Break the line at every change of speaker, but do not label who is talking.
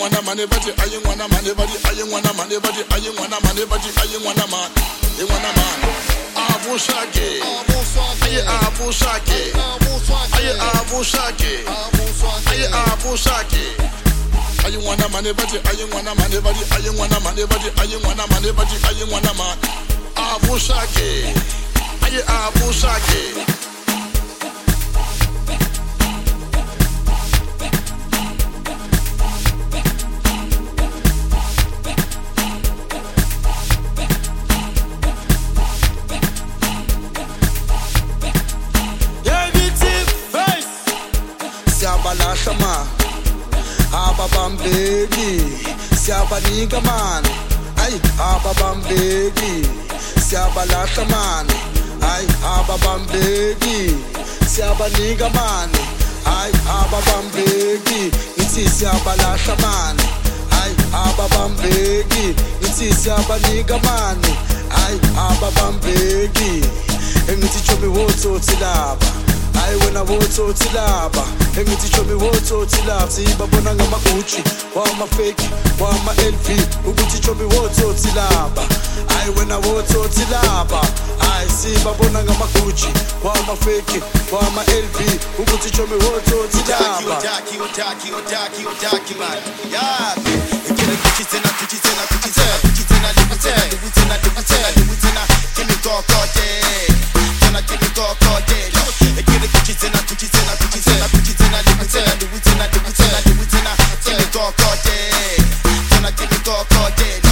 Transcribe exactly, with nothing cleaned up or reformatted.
wanna man, everybody, I ain't wanna man, everybody, I ain't wanna man, everybody, I ain't wanna man, everybody, I ain't wanna man, I wanna man. Abu Shaki, aye Abu Shaki, aye Abu Shaki, aye Abu Shaki. I ain't wanna man, everybody, I ain't wanna man, everybody, I ain't wanna man, everybody, I ain't wanna man, everybody, I ain't wanna man. Abu Shaki, aye Abu Shaki.
Siyabalahla ababambeki siyabanika mani ayi ababambeki siyabalahla mani ayi ababambeki siyabanika mani ayi ababambeki ngithi siyabalahla mani ayi ababambeki ngithi siyabanika mani ayi ababambeki engithi chomi wotsotsi laba ayi wena wotsotsi laba engithi chomi wotsotsi laba sibabona ngamagucci wama-fake wama-L V ukuthi chomi wotsotsi laba ayi wena wotsotsi laba ayi sibabona ngamagucci wama-fake wama-L V ukuthi chomi wotsotsi laba
Udaki udaki udaki udaki man yapi ngeke kuchitsena kuchitsena kuchitsena kuchitsena kuchitsena kuchitsena kuchitsena kuchitsena kimi kokote tena kimi kokote ngeke kuchitsena kuchitsena kuchitsena kuchitsena kuchitsena kuchitsena kuchitsena kuchitsena kimi kokote tena kimi kokote